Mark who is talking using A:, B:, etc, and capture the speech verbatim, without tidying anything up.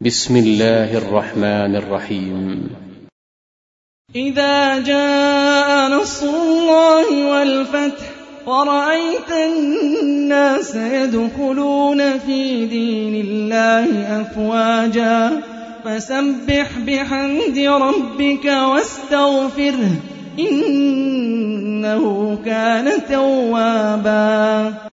A: بسم الله الرحمن الرحيم.
B: إذا جاء نصر الله والفتح ورأيت الناس يدخلون في دين الله أفواجا فسبح بحمد ربك واستغفره إنه كان توابا.